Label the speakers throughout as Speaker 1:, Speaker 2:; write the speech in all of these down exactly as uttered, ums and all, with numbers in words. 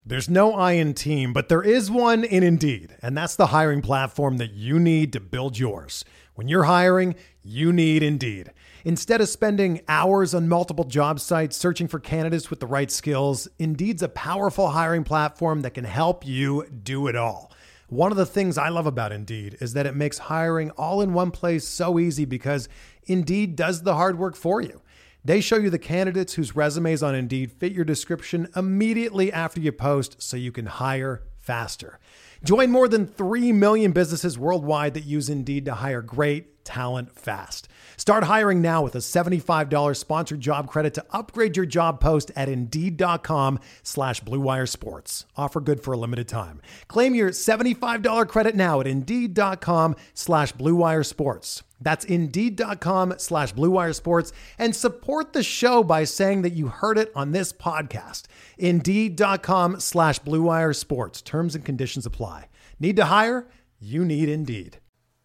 Speaker 1: There's no I in team, but there is one in Indeed, and that's the hiring platform that you need to build yours. When you're hiring, you need Indeed. Instead of spending hours on multiple job sites searching for candidates with the right skills, Indeed's a powerful hiring platform that can help you do it all. One of the things I love about Indeed is that it makes hiring all in one place so easy because Indeed does the hard work for you. They show you the candidates whose resumes on Indeed fit your description immediately after you post so you can hire faster. Join more than three million businesses worldwide that use Indeed to hire great talent fast. Start hiring now with a seventy-five dollars sponsored job credit to upgrade your job post at Indeed.com slash Blue Wire Sports. Offer good for a limited time. Claim your seventy-five dollars credit now at Indeed.com slash Blue Wire Sports. That's Indeed.com slash Blue Wire Sports, and support the show by saying that you heard it on this podcast. Indeed.com slash Blue Wire Sports. Terms and conditions apply. Need to hire? You need Indeed.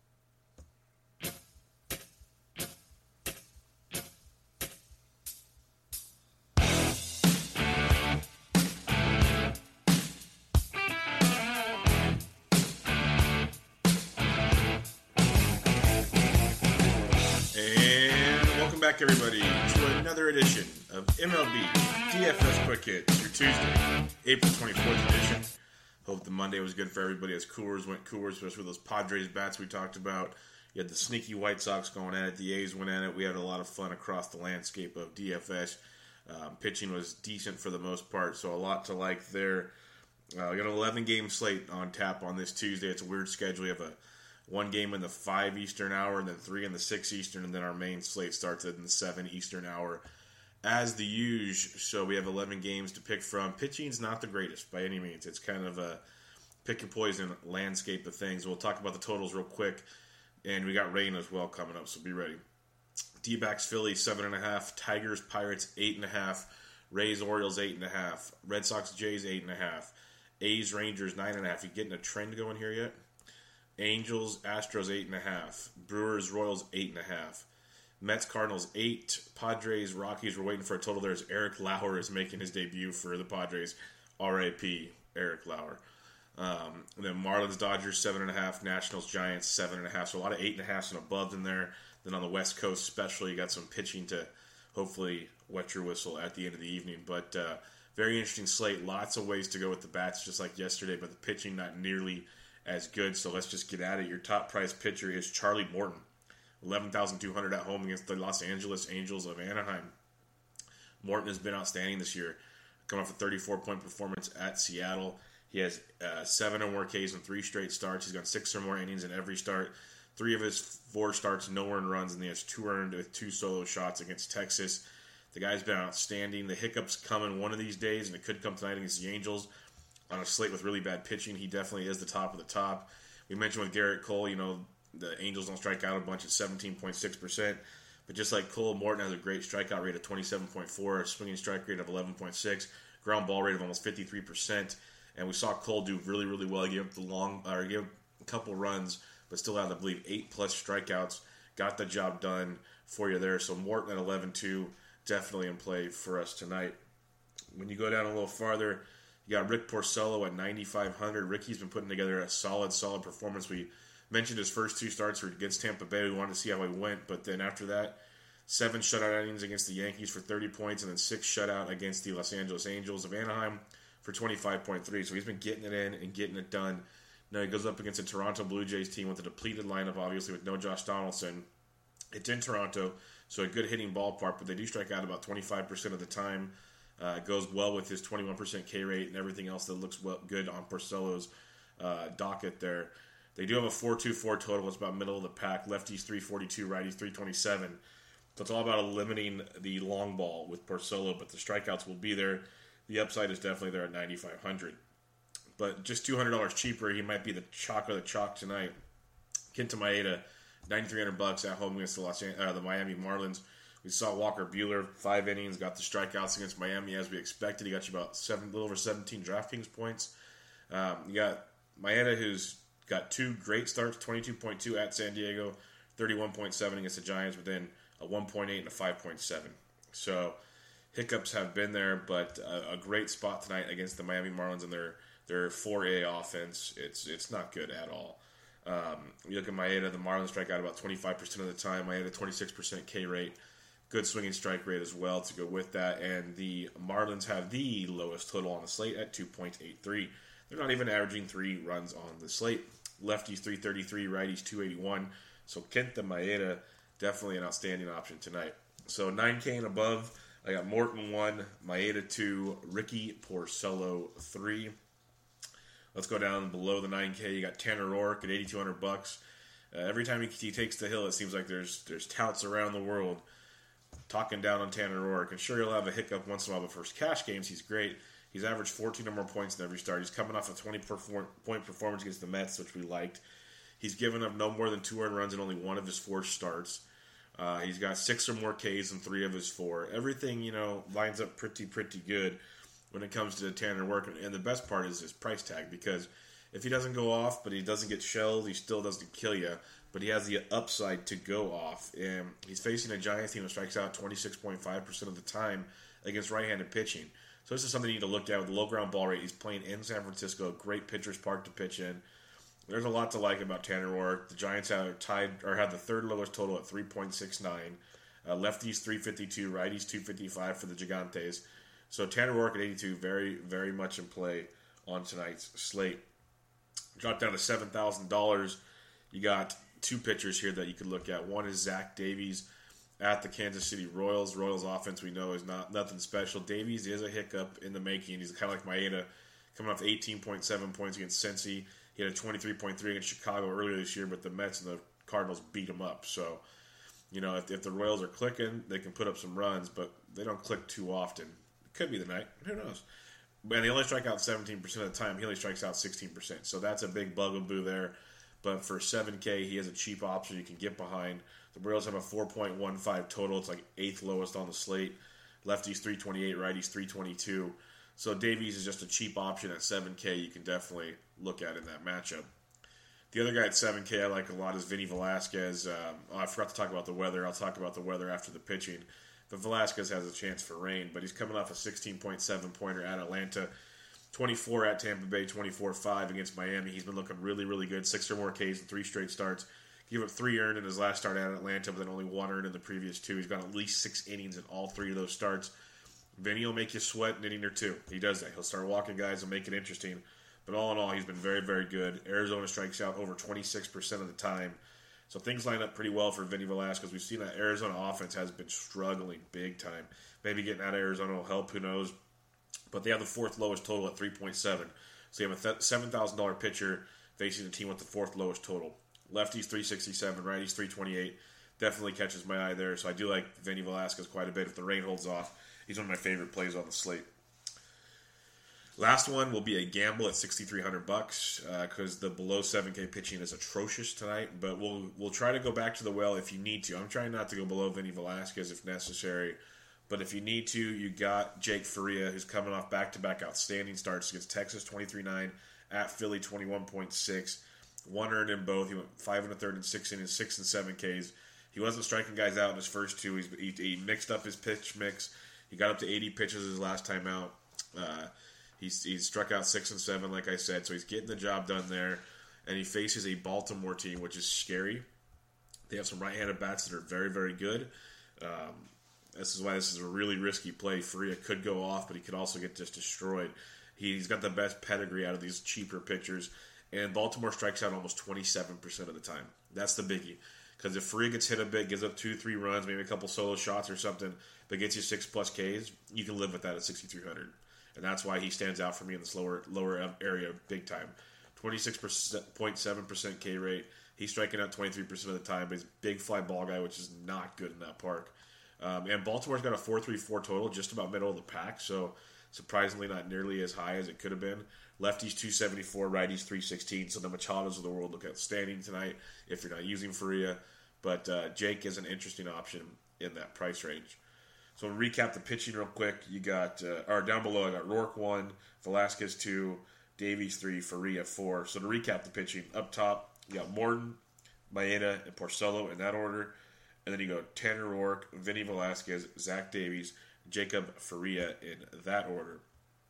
Speaker 2: Back, everybody, to another edition of M L B D F S Quick Hits, your Tuesday, April twenty-fourth edition. Hope the Monday was good for everybody as Coors went Coors, especially with those Padres bats we talked about. You had the sneaky White Sox going at it, the A's went at it. We had a lot of fun across the landscape of D F S. Um, pitching was decent for the most part, so a lot to like there. Uh, we got an eleven-game slate on tap on this Tuesday. It's a weird schedule. We have a one game in the five Eastern hour, and then three in the six Eastern, and then our main slate starts in the seven Eastern hour as the usual. So we have eleven games to pick from. Pitching's not the greatest by any means. It's kind of a pick and poison landscape of things. We'll talk about the totals real quick, and we got rain as well coming up, so be ready. D-backs, Phillies, seven and a half. Tigers, Pirates, eight and a half. Rays, Orioles, eight and a half. Red Sox, Jays, eight and a half. A's, Rangers, nine and a half. You getting a trend going here yet? Angels, Astros, eight and a half. Brewers, Royals, eight and a half. Mets, Cardinals, eight. Padres, Rockies, we're waiting for a total. There's Eric Lauer is making his debut for the Padres. R A P Eric Lauer. Um, and then Marlins, Dodgers, seven and a half. Nationals, Giants, seven and a half. So a lot of eight and a halfs and above in there. Then on the West Coast, especially, you got some pitching to hopefully wet your whistle at the end of the evening. But uh, very interesting slate. Lots of ways to go with the bats, just like yesterday. But the pitching not nearly as good, so let's just get at it. Your top prize pitcher is Charlie Morton, eleven thousand two hundred at home against the Los Angeles Angels of Anaheim. Morton has been outstanding this year, coming off a thirty-four point performance at Seattle. He has uh, seven or more Ks in three straight starts. He's got six or more innings in every start. Three of his four starts, no earned runs, and he has two earned with two solo shots against Texas. The guy's been outstanding. The hiccups coming one of these days, and it could come tonight against the Angels. On a slate with really bad pitching, he definitely is the top of the top. We mentioned with Garrett Cole, you know, the Angels don't strike out a bunch at seventeen point six percent. But just like Cole, Morton has a great strikeout rate of twenty-seven point four, a swinging strike rate of eleven point six, ground ball rate of almost fifty-three percent. And we saw Cole do really, really well. He gave up the long, or gave up a couple runs, but still had, I believe, eight plus strikeouts. Got the job done for you there. So Morton at eleven two, definitely in play for us tonight. When you go down a little farther, you got Rick Porcello at ninety-five hundred. Ricky's been putting together a solid, solid performance. We mentioned his first two starts were against Tampa Bay. We wanted to see how he went, but then after that, seven shutout innings against the Yankees for thirty points, and then six shutout against the Los Angeles Angels of Anaheim for twenty-five point three. So he's been getting it in and getting it done. Now he goes up against a Toronto Blue Jays team with a depleted lineup, obviously, with no Josh Donaldson. It's in Toronto, so a good hitting ballpark, but they do strike out about twenty-five percent of the time. Uh, it goes well with his twenty-one percent K rate and everything else that looks well, good on Porcello's uh, docket there. They do have a four two four total. It's about middle of the pack. Lefties three forty-two, righties three twenty-seven. So it's all about limiting the long ball with Porcello, but the strikeouts will be there. The upside is definitely there at ninety-five hundred. But just two hundred dollars cheaper, he might be the chalk of the chalk tonight. Kenta Maeda, ninety-three hundred bucks at home against the, Los An- uh, the Miami Marlins. We saw Walker Buehler, five innings, got the strikeouts against Miami as we expected. He got you about seven, a little over seventeen DraftKings points. Um, you got Maeda, who's got two great starts, twenty-two point two at San Diego, thirty-one point seven against the Giants, but then a one point eight and a five point seven. So hiccups have been there, but a, a great spot tonight against the Miami Marlins and their their four A offense. It's it's not good at all. Um, you look at Maeda, the Marlins strike out about twenty-five percent of the time. Maeda, twenty-six percent K rate. Good swinging strike rate as well to go with that. And the Marlins have the lowest total on the slate at two point eight three. They're not even averaging three runs on the slate. Lefties three thirty-three, righties two eighty-one. So Kenta Maeda, definitely an outstanding option tonight. So nine K and above, I got Morton one, Maeda two, Ricky Porcello three. Let's go down below the nine K. You got Tanner Roark at eighty-two hundred bucks. Uh, every time he, he takes the hill, it seems like there's there's touts around the world talking down on Tanner Roark. And sure, he'll have a hiccup once in a while, but for his cash games, he's great. He's averaged fourteen or more points in every start. He's coming off a twenty-point performance against the Mets, which we liked. He's given up no more than two earned runs in only one of his four starts. Uh, he's got six or more Ks in three of his four. Everything, you know, lines up pretty, pretty good when it comes to Tanner Roark. And the best part is his price tag, because if he doesn't go off, but he doesn't get shelled, he still doesn't kill you. But he has the upside to go off. And he's facing a Giants team that strikes out twenty-six point five percent of the time against right-handed pitching. So this is something you need to look at with the low ground ball rate. He's playing in San Francisco, great pitcher's park to pitch in. There's a lot to like about Tanner Roark. The Giants have tied or have the third lowest total at three point six nine. Uh, lefties three fifty-two, righties two fifty-five for the Gigantes. So Tanner Roark at eighty-two, very, very much in play on tonight's slate. Drop down to seven thousand dollars. You got two pitchers here that you could look at. One is Zach Davies at the Kansas City Royals. Royals offense we know is not nothing special. Davies is a hiccup in the making. He's kind of like Maeda, coming off eighteen point seven points against Cincy. He had a twenty-three point three against Chicago earlier this year, but the Mets and the Cardinals beat him up. So, you know, if, if the Royals are clicking, they can put up some runs, but they don't click too often. It could be the night. Who knows? And they only strike out seventeen percent of the time. He only strikes out sixteen percent. So that's a big bugaboo there. But for seven K, he has a cheap option you can get behind. The Royals have a four point one five total. It's like eighth lowest on the slate. Lefties three twenty-eight, righties three twenty-two. So Davies is just a cheap option at seven K you can definitely look at in that matchup. The other guy at seven K I like a lot is Vinny Velasquez. Um, oh, I forgot to talk about the weather. I'll talk about the weather after the pitching. But Velasquez has a chance for rain, but he's coming off a sixteen point seven pointer at Atlanta, twenty-four at Tampa Bay, twenty-four five against Miami. He's been looking really, really good. Six or more Ks in three straight starts. Give up three earned in his last start at Atlanta, but then only one earned in the previous two. He's got at least six innings in all three of those starts. Vinny will make you sweat an inning or two. He does that. He'll start walking guys and make it interesting. But all in all, he's been very, very good. Arizona strikes out over twenty-six percent of the time. So things line up pretty well for Vinny Velasquez. We've seen that Arizona offense has been struggling big time. Maybe getting out of Arizona will help. Who knows? But they have the fourth lowest total at three point seven. So you have a seven thousand dollars pitcher facing a team with the fourth lowest total. Lefties three sixty-seven, righties three twenty-eight. Definitely catches my eye there. So I do like Vinny Velasquez quite a bit. If the rain holds off, he's one of my favorite plays on the slate. Last one will be a gamble at sixty-three hundred bucks because uh, the below seven K pitching is atrocious tonight. But we'll we'll try to go back to the well if you need to. I'm trying not to go below Vinny Velasquez if necessary. But if you need to, you got Jake Faria, who's coming off back-to-back outstanding starts against Texas, twenty-three nine, at Philly, twenty-one point six. One earned in both. He went five and a third and six innings, six and seven Ks. He wasn't striking guys out in his first two. He's, he, he mixed up his pitch mix. He got up to eighty pitches his last time out. Uh, he's, he's struck out six and seven, like I said, so he's getting the job done there. And he faces a Baltimore team, which is scary. They have some right-handed bats that are very, very good. Um, This is why this is a really risky play. Faria could go off, but he could also get just destroyed. He's got the best pedigree out of these cheaper pitchers, and Baltimore strikes out almost twenty-seven percent of the time. That's the biggie. Because if Faria gets hit a bit, gives up two, three runs, maybe a couple solo shots or something, but gets you six-plus Ks, you can live with that at sixty-three hundred. And that's why he stands out for me in this lower lower area big time. twenty-six point seven percent K rate. He's striking out twenty-three percent of the time, but he's a big fly ball guy, which is not good in that park. Um, and Baltimore's got a four three four total, just about middle of the pack, so surprisingly not nearly as high as it could have been. Lefties two seventy-four, righties three sixteen, so the Machados of the world look outstanding tonight if you're not using Faria. But uh, Jake is an interesting option in that price range. So we'll recap the pitching real quick. You got, uh, or down below, I got Roark one, Velasquez two, Davies three, Faria four. So to recap the pitching, up top, you got Morton, Maeda, and Porcello in that order. And then you go Tanner Roark, Vinny Velasquez, Zach Davies, Jacob Faria in that order.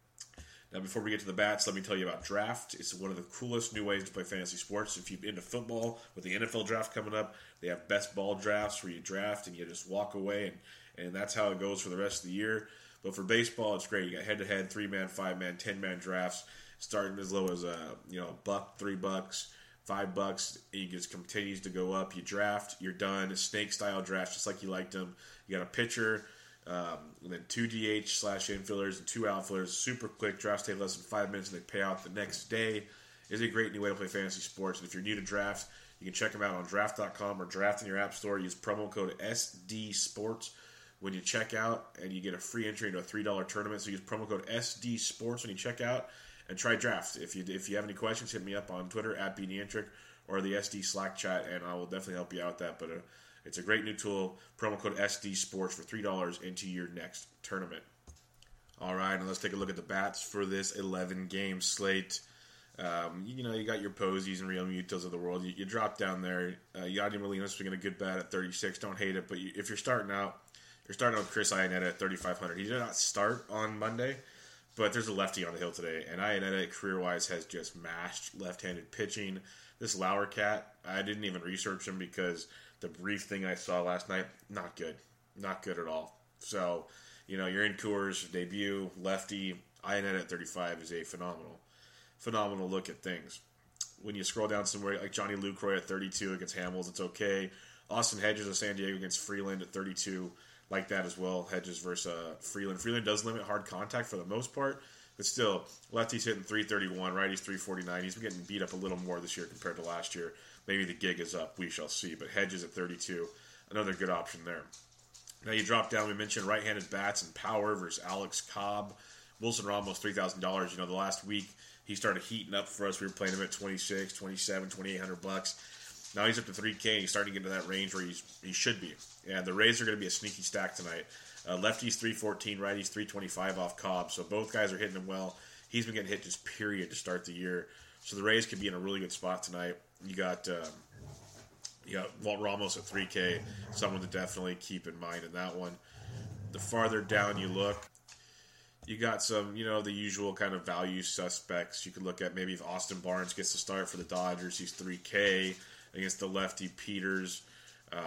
Speaker 2: Now, before we get to the bats, let me tell you about Draft. It's one of the coolest new ways to play fantasy sports. If you're into football, with the N F L draft coming up, they have best ball drafts where you draft and you just walk away, and, and that's how it goes for the rest of the year. But for baseball, it's great. You got head-to-head, three-man, five-man, ten-man drafts, starting as low as uh, you know, a buck, three bucks, five bucks. It just continues to go up. You draft, you're done. A snake-style draft, just like you liked them. You got a pitcher. Um, and then two D H slash infielders and two outfielders. Super quick. Drafts take less than five minutes and they pay out the next day. It's a great new way to play fantasy sports. And if you're new to drafts, you can check them out on draft dot com or draft in your app store. Use promo code S D Sports when you check out, and you get a free entry into a three dollar tournament. So use promo code S D Sports when you check out and try draft. If you if you have any questions, hit me up on Twitter at B Neantric or the S D Slack chat, and I will definitely help you out with that. But uh, it's a great new tool. Promo code S D Sports for three dollars into your next tournament. All right, now let's take a look at the bats for this eleven-game slate. Um, you know, you got your Posies and Real Mutos of the world. You, you drop down there. Uh, Yadier Molina's been a good bat at thirty-six. Don't hate it, but you, if you're starting out, you're starting out with Chris Iannetta at thirty-five hundred. He did not start on Monday, but there's a lefty on the hill today, and Iannetta, career-wise, has just mashed left-handed pitching. This Lauer cat, I didn't even research him because the brief thing I saw last night, not good. Not good at all. So, you know, you're in Coors, debut, lefty. Iannetta at thirty-five is a phenomenal, phenomenal look at things. When you scroll down somewhere, like Johnny Lucroy at thirty-two against Hamels, it's okay. Austin Hedges of San Diego against Freeland at thirty-two, like that as well. Hedges versus uh, Freeland. Freeland does limit hard contact for the most part, but still, lefty's hitting three thirty-one, righty's three forty-nine. He's been getting beat up a little more this year compared to last year. Maybe the gig is up. We shall see. But Hedges at thirty-two, another good option there. Now you drop down. We mentioned right-handed bats and power versus Alex Cobb. Wilson Ramos, three thousand dollars. You know, the last week he started heating up for us. We were playing him at twenty-six, twenty-seven, twenty-eight hundred bucks. Now he's up to three K. He's starting to get into that range where he's, he should be. And the Rays are going to be a sneaky stack tonight. Uh, lefty's three fourteen, righty's three twenty-five off Cobb. So both guys are hitting him well. He's been getting hit just period to start the year. So the Rays could be in a really good spot tonight. You got um, you got Walt Ramos at three K, someone to definitely keep in mind in that one. The farther down you look, you got some, you know, the usual kind of value suspects. You could look at maybe if Austin Barnes gets the start for the Dodgers, he's three K against the lefty Peters. Um,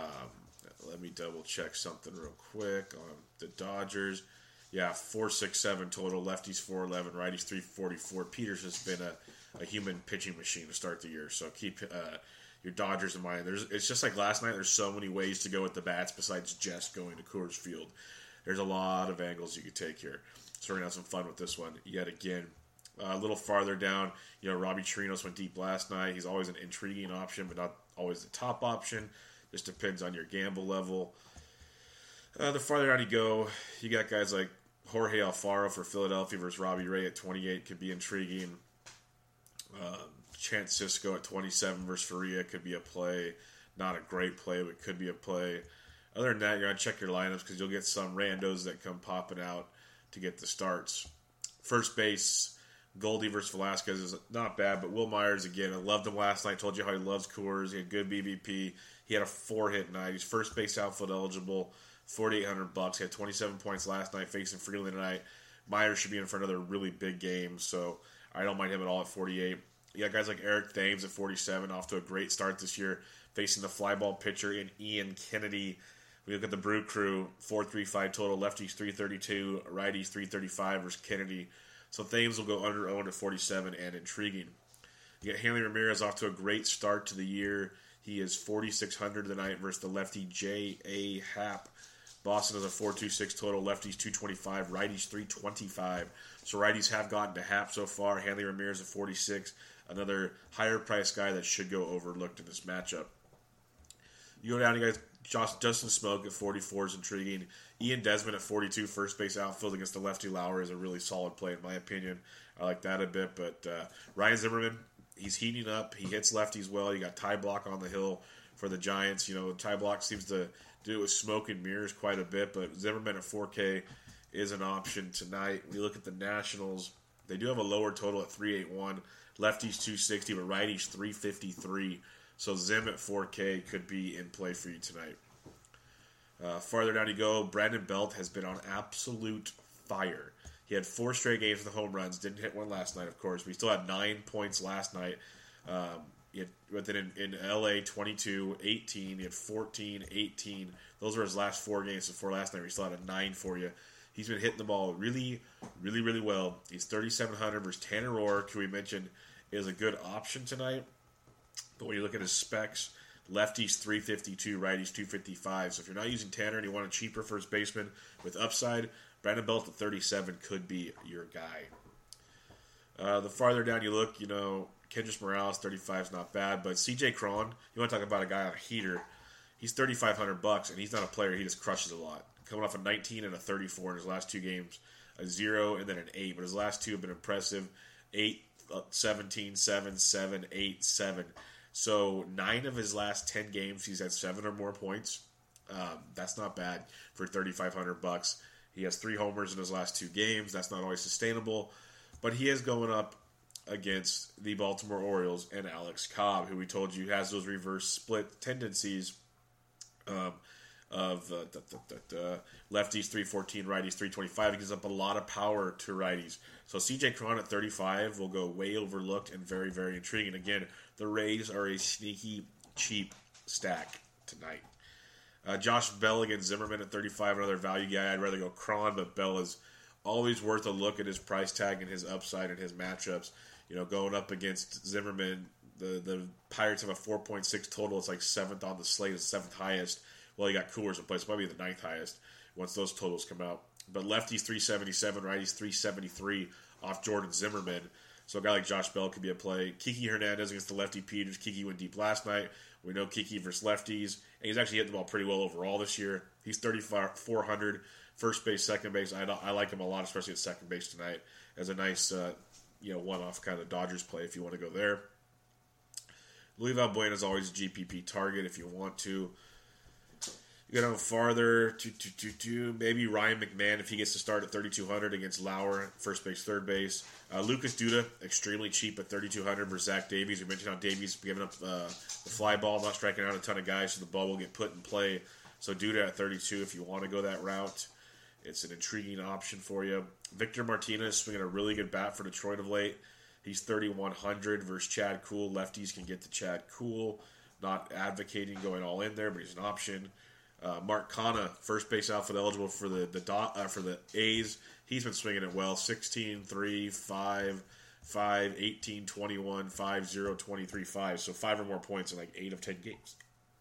Speaker 2: let me double check something real quick on the Dodgers. Yeah, four six seven total. Lefties four eleven, righties three forty-four. Peters has been a a human pitching machine to start the year. So keep uh, your Dodgers in mind. There's, it's just like last night. There's so many ways to go with the bats besides just going to Coors Field. There's a lot of angles you could take here. So we're going to have some fun with this one yet again. Uh, a little farther down, you know, Robbie Chirinos went deep last night. He's always an intriguing option, but not always the top option. Just depends on your gamble level. Uh, the farther down you go, you got guys like Jorge Alfaro for Philadelphia versus Robbie Ray at twenty-eight could be intriguing. Uh, Chance Sisco at twenty-seven versus Faria could be a play. Not a great play, but could be a play. Other than that, you're going to check your lineups because you'll get some randos that come popping out to get the starts. First base, Goldie versus Velasquez is not bad, but Will Myers, again, I loved him last night. Told you how he loves Coors. He had good B V P. He had a four-hit night. He's first base outfield eligible, forty-eight hundred bucks. He had twenty-seven points last night facing Freeland tonight. Myers should be in for another really big game, so I don't mind him at all at forty-eight. You got guys like Eric Thames at forty-seven, off to a great start this year, facing the fly ball pitcher in Ian Kennedy. We look at the Brew Crew, four thirty-five total, lefties three thirty-two, righties three thirty-five versus Kennedy. So Thames will go under owned at forty-seven and intriguing. You got Hanley Ramirez off to a great start to the year. He is forty-six hundred tonight versus the lefty J A. Happ. Boston has a four twenty-six total, lefties two twenty-five, righties three twenty-five. So righties have gotten to Happ so far. Hanley Ramirez at forty-six, another higher price guy that should go overlooked in this matchup. You go down, you guys, Josh, Justin Smoke at forty-four is intriguing. Ian Desmond at forty-two, first base outfield against the lefty Lauer is a really solid play in my opinion. I like that a bit, but uh, Ryan Zimmerman, he's heating up. He hits lefties well. You got Ty Block on the hill for the Giants. You know, Ty Block seems to do it with smoke and mirrors quite a bit, but Zimmerman at four K is an option tonight. We look at the Nationals. They do have a lower total at three eighty-one. Lefties two sixty, but righties three fifty-three. So Zim at four K could be in play for you tonight. Uh, farther down you go, Brandon Belt has been on absolute fire. He had four straight games with the home runs. Didn't hit one last night, of course, but he still had nine points last night. Um, he had, but then in, in L A, twenty-two, eighteen. He had fourteen, eighteen. Those were his last four games before last night. He still had a nine for you. He's been hitting the ball really, really, really well. He's thirty-seven hundred versus Tanner Roark, who we mentioned is a good option tonight. But when you look at his specs, lefties three fifty-two, righties two fifty-five. So if you're not using Tanner and you want a cheaper first baseman with upside, Brandon Belt at thirty-seven could be your guy. Uh, the farther down you look, you know, Kendrys Morales, thirty-five is not bad. But C J Cron, you want to talk about a guy on a heater, he's thirty-five hundred bucks, and he's not a player. He just crushes a lot. Coming off a nineteen and a thirty-four in his last two games, a zero and then an eight. But his last two have been impressive. eight, seventeen, seven, seven, eight, seven. So nine of his last ten games, he's had seven or more points. Um, that's not bad for thirty-five hundred bucks. He has three homers in his last two games. That's not always sustainable, but he is going up against the Baltimore Orioles and Alex Cobb, who we told you has those reverse split tendencies um, of uh, da, da, da, da, lefties three fourteen, righties three twenty-five. He gives up a lot of power to righties. So C J Cron at thirty-five will go way overlooked and very, very intriguing. Again, the Rays are a sneaky, cheap stack tonight. Uh, Josh Bell against Zimmerman at thirty-five, another value guy. I'd rather go Cron, but Bell is always worth a look at his price tag and his upside and his matchups. You know, going up against Zimmerman, the, the Pirates have a four point six total. It's like seventh on the slate, it's seventh highest. Well, you got Coolers in place. It might be the ninth highest once those totals come out. But lefties three seventy-seven, righties three seventy-three off Jordan Zimmerman. So a guy like Josh Bell could be a play. Kiki Hernandez against the lefty Peters. Kiki went deep last night. We know Kiki versus lefties. And he's actually hitting the ball pretty well overall this year. He's thirty-four hundred, first base, second base. I, I like him a lot, especially at second base tonight, as a nice uh, you know, one-off kind of Dodgers play if you want to go there. Luis Valbuena is always a G P P target if you want to. You go down farther, to, to, to, to, maybe Ryan McMahon if he gets to start at thirty-two hundred against Lauer, first base, third base. Uh, Lucas Duda, extremely cheap at thirty-two hundred versus Zach Davies. We mentioned how Davies giving up uh, the fly ball, not striking out a ton of guys, so the ball will get put in play. So Duda at thirty-two if you want to go that route. It's an intriguing option for you. Victor Martinez swinging a really good bat for Detroit of late. He's thirty-one hundred versus Chad Kuhl. Lefties can get to Chad Kuhl. Not advocating going all in there, but he's an option. Uh, Mark Canha, first base outfield eligible for the the dot, uh, for the A's. He's been swinging it well. sixteen, three, five, five, eighteen, twenty-one, five, zero, twenty-three, five. So five or more points in like eight of ten games.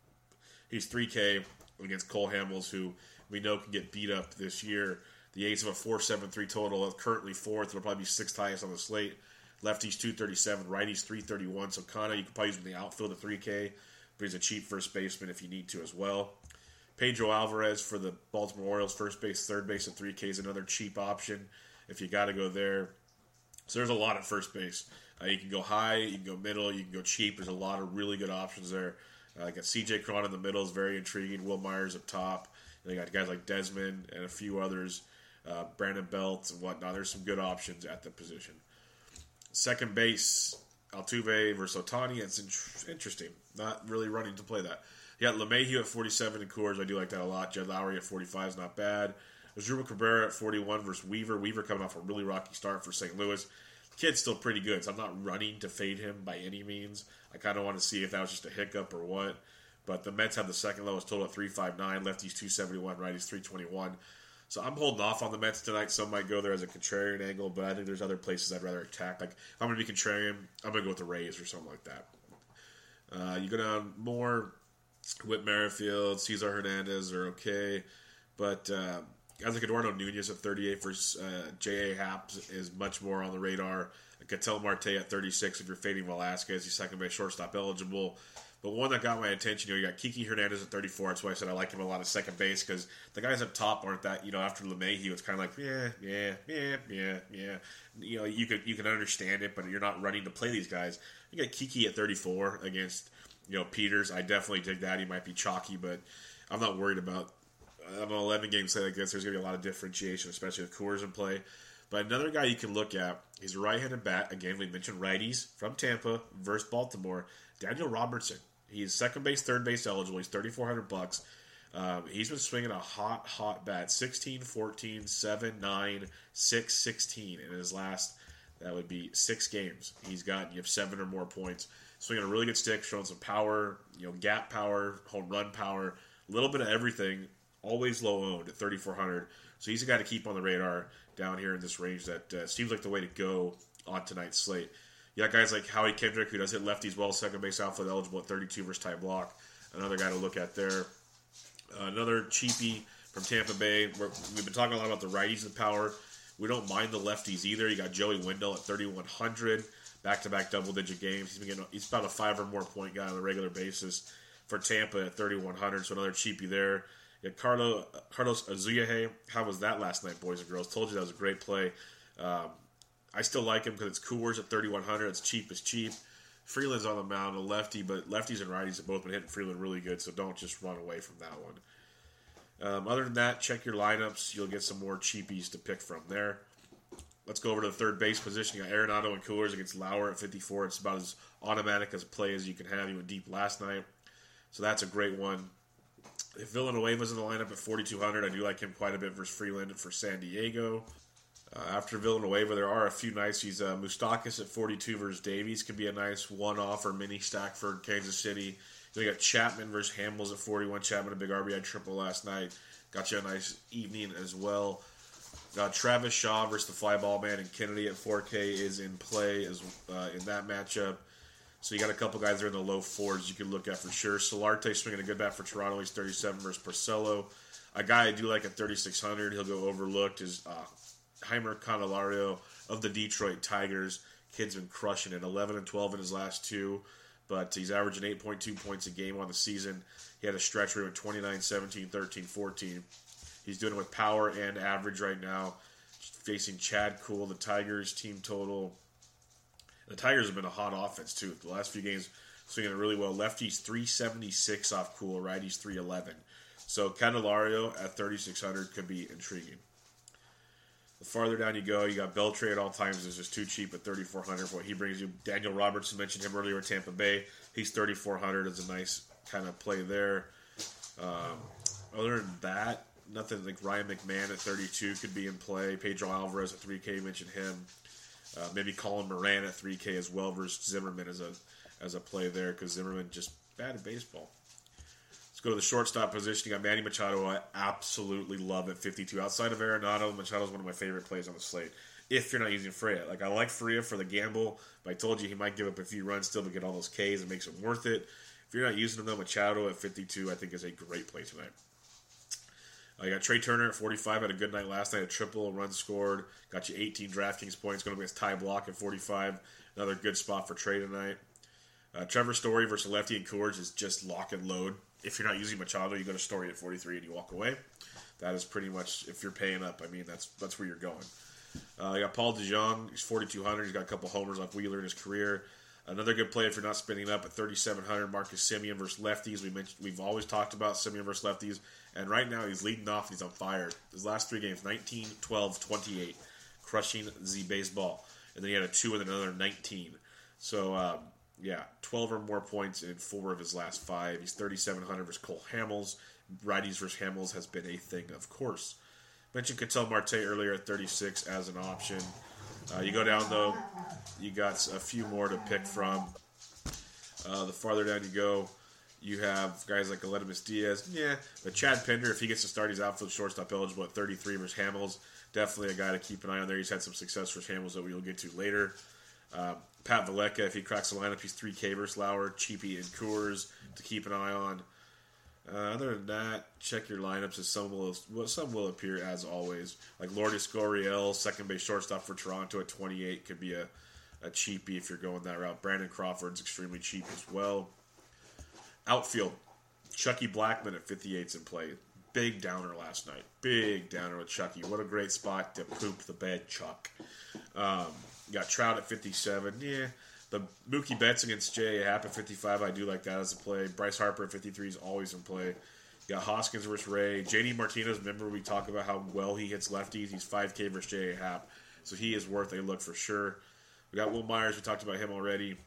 Speaker 2: He's three K against Cole Hamels, who we know can get beat up this year. The A's have a four seventy-three total, currently fourth. It'll probably be sixth highest on the slate. Lefties two thirty-seven, righties three thirty-one. So Canha, you can probably use him in the outfield at three K, but he's a cheap first baseman if you need to as well. Pedro Alvarez for the Baltimore Orioles, first base, third base at three K is another cheap option if you got to go there. So there's a lot at first base. Uh, you can go high, you can go middle, you can go cheap. There's a lot of really good options there. Uh, I got C J Cron in the middle is very intriguing. Will Myers up top. And you got guys like Desmond and a few others, uh, Brandon Belt and whatnot. There's some good options at the position. Second base, Altuve versus Ohtani. It's in- interesting. Not really running to play that. You got LeMahieu at forty-seven in Coors. I do like that a lot. Jed Lowry at forty-five is not bad. There's Ruben Cabrera at forty-one versus Weaver. Weaver coming off a really rocky start for Saint Louis. The kid's still pretty good, so I'm not running to fade him by any means. I kind of want to see if that was just a hiccup or what. But the Mets have the second lowest total at three fifty-nine. Lefties two seventy-one. Righties three twenty-one. So I'm holding off on the Mets tonight. Some might go there as a contrarian angle, but I think there's other places I'd rather attack. Like, if I'm going to be contrarian, I'm going to go with the Rays or something like that. Uh, you go down more... Whit Merrifield, Cesar Hernandez are okay, but uh, guys like Eduardo Nunez at thirty-eight versus uh, J A. Happ is much more on the radar. Ketel Marte at thirty-six if you're fading Velasquez. He's second base shortstop eligible. But one that got my attention, you know, you got Kiki Hernandez at thirty-four. That's why I said I like him a lot at second base, because the guys up top aren't that, you know, after LeMahieu, it's kind of like, yeah, yeah, yeah, yeah, yeah. You know, you could you can understand it, but you're not running to play these guys. You got Kiki at thirty-four against, you know, Peters. I definitely dig that. He might be chalky, but I'm not worried about. I'm an eleven game slate like this. There's going to be a lot of differentiation, especially with Coors in play. But another guy you can look at, he's a right-handed bat. Again, we mentioned righties from Tampa versus Baltimore. Daniel Robertson. He's second base, third base eligible. He's thirty-four hundred bucks. Um, he's been swinging a hot, hot bat. sixteen, fourteen, seven, nine, six, sixteen in his last, that would be six games. He's got, you have seven or more points. Swinging a really good stick, showing some power, you know, gap power, home run power, a little bit of everything. Always low owned at thirty-four hundred. So he's a guy to keep on the radar down here in this range that uh, seems like the way to go on tonight's slate. You got guys like Howie Kendrick, who does hit lefties well, second base outfield eligible at thirty-two versus tie block. Another guy to look at there. Uh, another cheapie from Tampa Bay. We're, we've been talking a lot about the righties and power. We don't mind the lefties either. You got Joey Wendell at thirty-one hundred. Back-to-back double-digit games. He's been getting, he's about a five or more point guy on a regular basis for Tampa at thirty-one hundred. So another cheapie there. You got Carlo, Carlos Azuaje. How was that last night, boys and girls? Told you that was a great play. Um, I still like him because it's Coors at thirty-one hundred. It's cheap as cheap. Freeland's on the mound, a lefty, but lefties and righties have both been hitting Freeland really good, so don't just run away from that one. Um, other than that, check your lineups. You'll get some more cheapies to pick from there. Let's go over to the third base position. You got Arenado and Coolers against Lauer at fifty-four. It's about as automatic as a play as you can have. He went deep last night, so that's a great one. If Villanueva's in the lineup at forty-two hundred, I do like him quite a bit versus Freeland for San Diego. Uh, after Villanueva, there are a few niceties. Uh, Moustakas at forty-two versus Davies could be a nice one-off or mini stack for Kansas City. Then you got Chapman versus Hamels at forty-one. Chapman, a big R B I triple last night. Got you a nice evening as well. Got Travis Shaw versus the fly ball man, and Kennedy at four K is in play as uh, in that matchup. So you got a couple guys there in the low fours you can look at for sure. Solarte swinging a good bat for Toronto. He's thirty-seven versus Porcello. A guy I do like at thirty-six hundred. He'll go overlooked is uh, Heimer Candelario of the Detroit Tigers. Kid's been crushing it. eleven and twelve in his last two, but he's averaging eight point two points a game on the season. He had a stretch where he went twenty-nine, seventeen, thirteen, fourteen. He's doing it with power and average right now. Facing Chad Kuhl, the Tigers team total. The Tigers have been a hot offense, too. The last few games, swinging it really well. Lefties, three seventy-six off Kuhl. Righties, three eleven. So, Candelario at thirty-six hundred could be intriguing. The farther down you go, you got Beltre at all times. Is just too cheap at thirty-four hundred for what he brings you. Daniel Robertson, mentioned him earlier at Tampa Bay. He's thirty-four hundred. It's a nice kind of play there. Um, other than that, nothing like Ryan McMahon at thirty-two could be in play. Pedro Alvarez at three K, mentioned him. Uh, maybe Colin Moran at three K as well versus Zimmerman as a as a play there because Zimmerman just bad at baseball. Let's go to the shortstop position. You got Manny Machado. I absolutely love at fifty-two. Outside of Arenado, Machado is one of my favorite plays on the slate. If you're not using Freya, like I like Freya for the gamble, but I told you he might give up a few runs still to get all those Ks. It makes it worth it. If you're not using him though, Machado at fifty-two, I think is a great play tonight. Uh, you got Trey Turner at forty-five. Had a good night last night. A triple, run scored. Got you eighteen DraftKings points. Going against Ty Block at forty-five. Another good spot for Trey tonight. Uh, Trevor Story versus lefty and Coors is just lock and load. If you're not using Machado, you go to Story at forty-three and you walk away. That is pretty much, if you're paying up, I mean, that's that's where you're going. Uh, you got Paul DeJong. He's forty-two hundred. He's got a couple homers off Wheeler in his career. Another good play if you're not spinning up at thirty-seven hundred. Marcus Semien versus lefties. We mentioned, we've always talked about Semien versus lefties. And right now he's leading off. He's on fire. His last three games, nineteen, twelve, twenty-eight. Crushing the baseball. And then he had a two and another nineteen. So, um, yeah, twelve or more points in four of his last five. He's thirty-seven hundred versus Cole Hamels. Righties versus Hamels has been a thing, of course. Mentioned Ketel Marte earlier at thirty-six as an option. Uh, you go down, though, you got a few more to pick from. Uh, the farther down you go, you have guys like Aledmus Diaz. Yeah, but Chad Pinder, if he gets to start, he's outfield shortstop eligible at thirty-three versus Hamels. Definitely a guy to keep an eye on there. He's had some success versus Hamels that we'll get to later. Uh, Pat Vallecca, if he cracks the lineup, he's three K versus Lauer. Cheapy and Coors to keep an eye on. Uh, other than that, check your lineups as some will some will appear as always. Like Lourdes Gurriel, second base shortstop for Toronto at twenty-eight, could be a, a cheapie if you're going that route. Brandon Crawford's extremely cheap as well. Outfield, Chucky Blackmon at fifty-eight's in play. Big downer last night. Big downer with Chucky. What a great spot to poop the bed, Chuck. Um, you got Trout at fifty-seven. Yeah. The Mookie Betts against J A. Happ at fifty-five, I do like that as a play. Bryce Harper at fifty-three is always in play. You got Hoskins versus Ray. J D Martinez, remember we talk about how well he hits lefties. He's five K versus J A. Happ, so he is worth a look for sure. We got Will Myers. We talked about him already.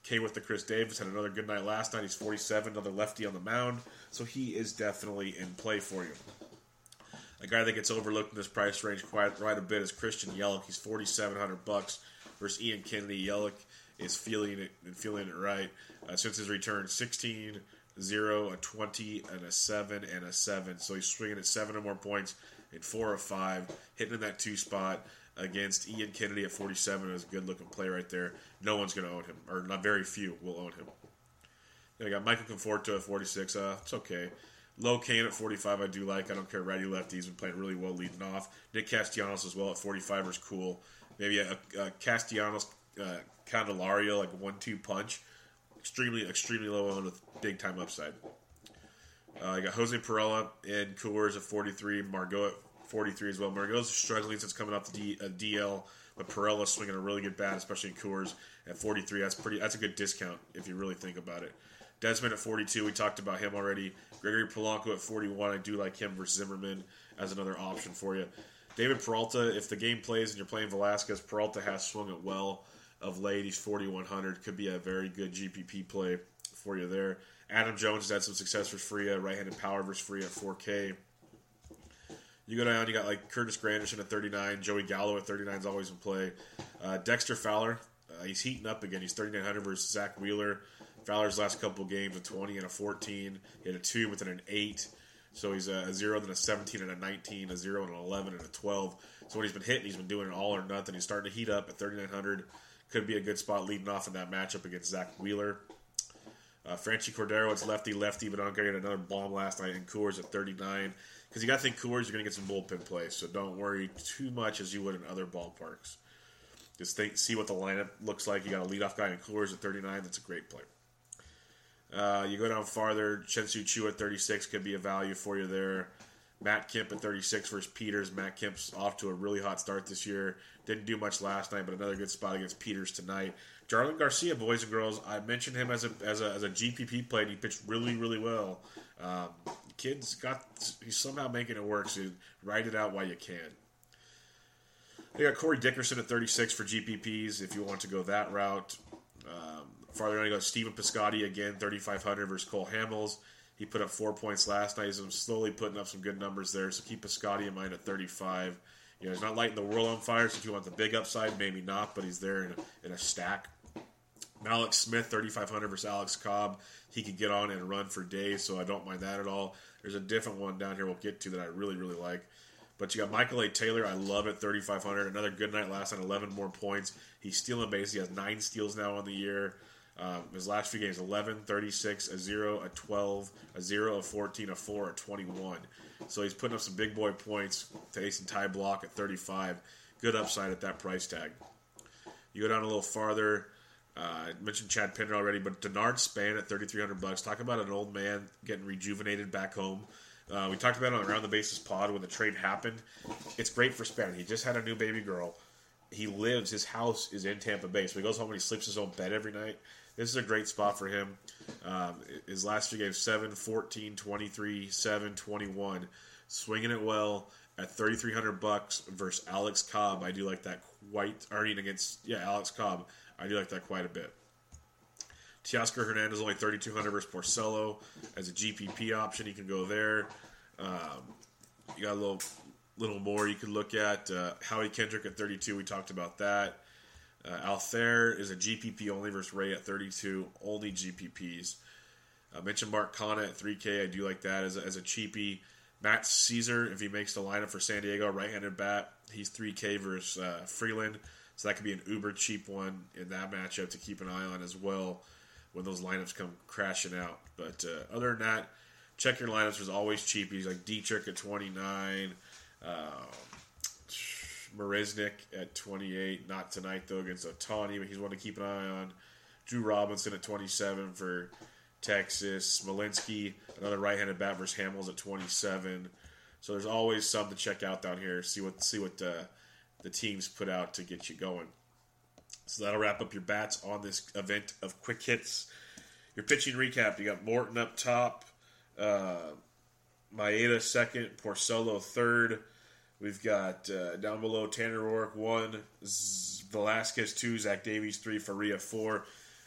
Speaker 2: came with the Chris Davis, had another good night last night. He's forty-seven, another lefty on the mound. So he is definitely in play for you. A guy that gets overlooked in this price range quite right a bit is Christian Yelich. He's forty-seven hundred bucks versus Ian Kennedy. Yelich is feeling it and feeling it right uh, since his return. sixteen, zero, a twenty, and a seven, and a seven. So he's swinging at seven or more points in four or five, hitting in that two spot against Ian Kennedy at forty-seven. Is a good looking play right there. No one's going to own him, or not very few will own him. Then I got Michael Conforto at forty-six. Uh, it's okay. Low Kane at forty-five, I do like. I don't care. Righty lefty, he's been playing really well leading off. Nick Castellanos as well at forty-five is cool. Maybe a, a Castellanos uh, Candelario, like a one two punch. Extremely, extremely low owned with big time upside. Uh, I got Jose Perella and Coors at forty-three. Margot at forty-three as well. Margot's struggling since coming off the D, uh, D L, but Perella's swinging a really good bat, especially in Coors at forty-three. That's pretty. That's a good discount if you really think about it. Desmond at forty-two, we talked about him already. Gregory Polanco at forty-one, I do like him versus Zimmerman as another option for you. David Peralta, if the game plays and you're playing Velasquez, Peralta has swung it well of late. He's forty-one hundred, could be a very good G P P play for you there. Adam Jones has had some success for Freya, right-handed power versus Freya at four K. You go down, you got like Curtis Granderson at thirty-nine, Joey Gallo at thirty-nine is always in play. Uh, Dexter Fowler, uh, he's heating up again. He's thirty-nine hundred versus Zach Wheeler. Fowler's last couple games, a twenty and a fourteen. He had a two with an eight. So he's a zero, then a seventeen and a nineteen, a zero and an eleven and a twelve. So when he's been hitting, he's been doing it all or nothing. He's starting to heat up at thirty-nine hundred. Could be a good spot leading off in that matchup against Zach Wheeler. Uh, Franchi Cordero, it's lefty-lefty, but I'm going to get another bomb last night in Coors at thirty-nine. Because you got to think Coors, you're going to get some bullpen plays. So don't worry too much as you would in other ballparks. Just think, see what the lineup looks like. You got a leadoff guy in Coors at thirty-nine. That's a great play. Uh, you go down farther, Shin-Soo Choo at thirty-six could be a value for you there. Matt Kemp at thirty-six versus Peters. Matt Kemp's off to a really hot start this year. Didn't do much last night, but another good spot against Peters tonight. Jarlin Garcia, boys and girls, I mentioned him as a as a, as a G P P play, and he pitched really, really well. Um, kid's got, he's somehow making it work, so write it out while you can. You got Corey Dickerson at thirty-six for G P Ps if you want to go that route. Um, farther down, you got Stephen Piscotty again, thirty-five hundred versus Cole Hamels. He put up four points last night. He's slowly putting up some good numbers there, so keep Piscotty in mind at thirty-five. You know, he's not lighting the world on fire, so if you want the big upside, maybe not, but he's there in a, in a stack. Alex Smith, thirty-five hundred versus Alex Cobb. He could get on and run for days, so I don't mind that at all. There's a different one down here we'll get to that I really, really like. But you got Michael A. Taylor. I love it, thirty-five hundred. Another good night last night, eleven more points. He's stealing bases. He has nine steals now on the year. Um, his last few games, eleven, thirty-six, a zero, a twelve, a zero, a fourteen, a four, a twenty-one. So he's putting up some big boy points to ace and tie block at thirty-five. Good upside at that price tag. You go down a little farther. Uh, I mentioned Chad Pinder already, but Denard Span at thirty-three hundred bucks. Talk about an old man getting rejuvenated back home. Uh, we talked about it on Around the Bases pod when the trade happened. It's great for Span. He just had a new baby girl. He lives, his house is in Tampa Bay, so he goes home and he sleeps in his own bed every night. This is a great spot for him. Um, his last few games, seven, fourteen, twenty-three, seven, twenty-one. Swinging it well at thirty-three hundred bucks versus Alex Cobb. I do like that quite, or against, yeah, Alex Cobb. I do like that quite a bit. Teoscar Hernandez only thirty-two hundred versus Porcello. As a G P P option, you can go there. Um, you got a little little more you could look at. Uh, Howie Kendrick at thirty-two, we talked about that. Uh, Althair is a G P P only versus Ray at thirty-two, only G P Ps. I mentioned Mark Canha at three K, I do like that as a, as a cheapie. Matt Caesar, if he makes the lineup for San Diego, right-handed bat, he's three K versus uh, Freeland. So that could be an uber cheap one in that matchup to keep an eye on as well when those lineups come crashing out. But uh, other than that, check your lineups. There's always cheapies like Dietrich at twenty-nine, uh, Marisnik at twenty-eight. Not tonight, though, against Ohtani, but he's one to keep an eye on. Drew Robinson at twenty-seven for Texas. Smolinski, another right-handed bat versus Hamels at twenty-seven. So there's always some to check out down here. See what see what uh, the teams put out to get you going. So that'll wrap up your bats on this event of quick hits. Your pitching recap: you got Morton up top, uh, Maeda second, Porcello third. We've got uh, down below Tanner Roark one, Z- Velasquez two, Zach Davies three, Faria four.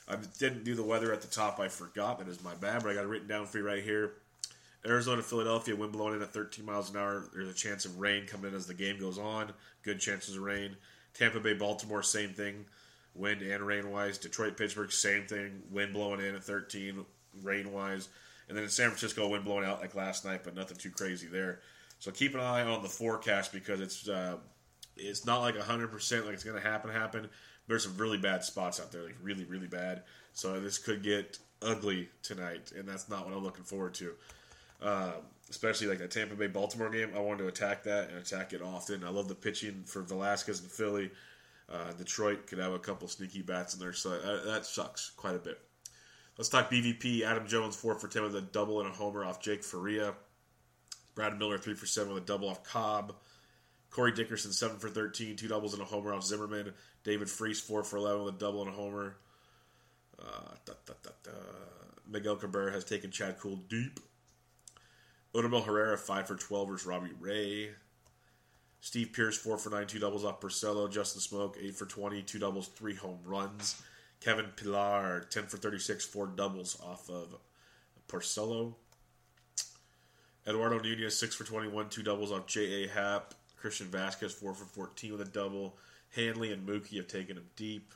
Speaker 2: I didn't do the weather at the top. I forgot. That is my bad, but I got it written down for you right here. Arizona, Philadelphia, wind blowing in at thirteen miles an hour. There's a chance of rain coming in as the game goes on. Good chances of rain. Tampa Bay, Baltimore, same thing. Wind and rain-wise. Detroit, Pittsburgh, same thing. Wind blowing in at thirteen, rain-wise. And then in San Francisco, wind blowing out like last night, but nothing too crazy there. So keep an eye on the forecast because it's uh, it's not like one hundred percent like it's going to happen, happen. There's some really bad spots out there, like really, really bad. So this could get ugly tonight, and that's not what I'm looking forward to. Uh, especially like that Tampa Bay Baltimore game, I wanted to attack that and attack it often. I love the pitching for Velasquez and Philly. Uh, Detroit could have a couple sneaky bats in there, so that, that sucks quite a bit. Let's talk B V P. Adam Jones four for ten with a double and a homer off Jake Faria. Brad Miller three for seven with a double off Cobb. Corey Dickerson seven for thirteen, two doubles and a homer off Zimmerman. David Freese four for eleven with a double and a homer. Uh, da, da, da, da. Miguel Cabrera has taken Chad Kuhl deep. Odubel Herrera five for twelve versus Robbie Ray. Steve Pearce four for nine, two doubles off Porcello. Justin Smoke eight for twenty, two doubles, three home runs. Kevin Pillar ten for thirty-six, four doubles off of Porcello. Eduardo Nunez six for twenty-one, two doubles off J A. Happ. Christian Vasquez four for fourteen with a double. Hanley and Mookie have taken him deep.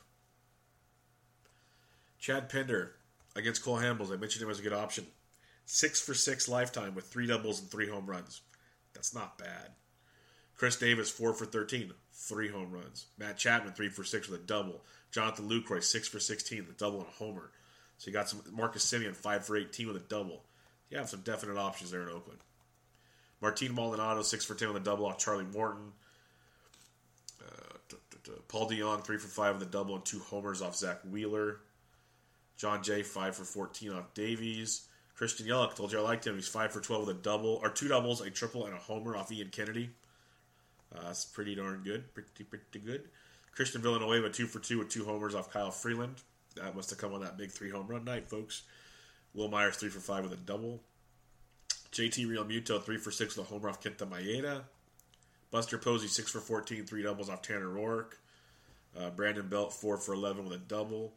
Speaker 2: Chad Pinder against Cole Hamels. I mentioned him as a good option. six for six lifetime with three doubles and three home runs. That's not bad. Chris Davis four for thirteen, three home runs. Matt Chapman three for six with a double. Jonathan Lucroy six for sixteen with a double and a homer. So you got some Marcus Semien five for eighteen with a double. You have some definite options there in Oakland. Martin Maldonado six for ten with a double off Charlie Morton. Uh, d- d- d- Paul DeJong three for five with a double and two homers off Zach Wheeler. John Jay five for fourteen off Davies. Christian Yelich, told you I liked him. He's five for twelve with a double, or two doubles, a triple, and a homer off Ian Kennedy. Uh, that's pretty darn good. Pretty, pretty good. Christian Villanueva two for two with two homers off Kyle Freeland. That must have come on that big three home run night, folks. Will Myers three for five with a double. J T Realmuto three for six with a homer off Kenta Maeda. Buster Posey six for fourteen, three doubles off Tanner Roark. Uh, Brandon Belt four for eleven with a double.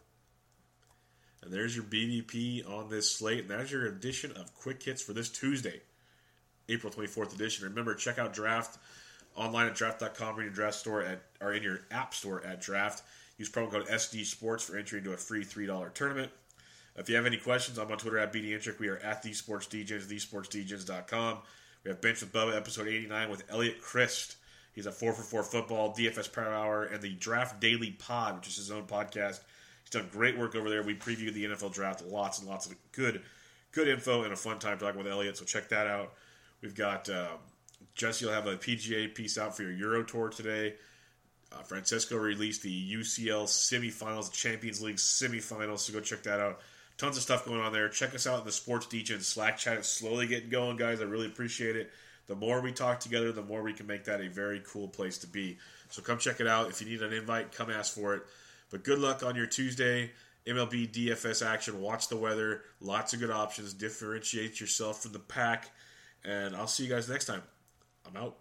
Speaker 2: And there's your B V P on this slate. And that's your edition of Quick Hits for this Tuesday, April twenty-fourth edition. Remember, check out Draft online at draft dot com or in your draft store at or in your app store at Draft. Use promo code S D Sports for entry into a free three dollars tournament. If you have any questions, I'm on Twitter at B D Intric. We are at The Sports D Js, the sports D Js dot com. We have Bench with Bubba, episode eighty-nine with Elliot Christ. He's at four for four Football, D F S Power Hour, and the Draft Daily Pod, which is his own podcast. He's done great work over there. We preview the N F L Draft, lots and lots of good good info and a fun time talking with Elliot, so check that out. We've got um, Jesse will have a P G A piece out for your Euro Tour today. Uh, Francisco released the U C L semifinals, the Champions League semifinals, so go check that out. Tons of stuff going on there. Check us out in the Sports D J Slack chat. It's slowly getting going, guys. I really appreciate it. The more we talk together, the more we can make that a very cool place to be. So come check it out. If you need an invite, come ask for it. But good luck on your Tuesday M L B D F S action. Watch the weather. Lots of good options. Differentiate yourself from the pack. And I'll see you guys next time. I'm out.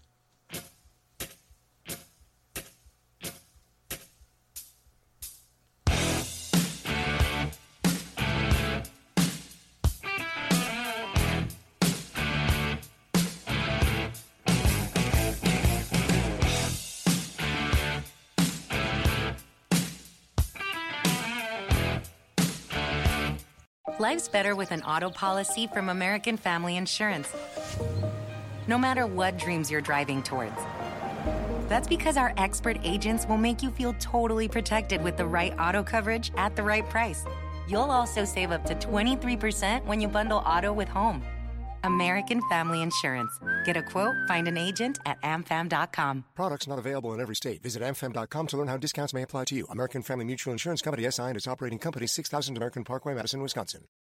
Speaker 3: Life's better with an auto policy from American Family Insurance. No matter what dreams you're driving towards. That's because our expert agents will make you feel totally protected with the right auto coverage at the right price. You'll also save up to twenty-three percent when you bundle auto with home. American Family Insurance. Get a quote, find an agent at a m fam dot com.
Speaker 4: Products not available in every state. Visit a m fam dot com to learn how discounts may apply to you. American Family Mutual Insurance Company, S I and its operating company, six thousand American Parkway, Madison, Wisconsin.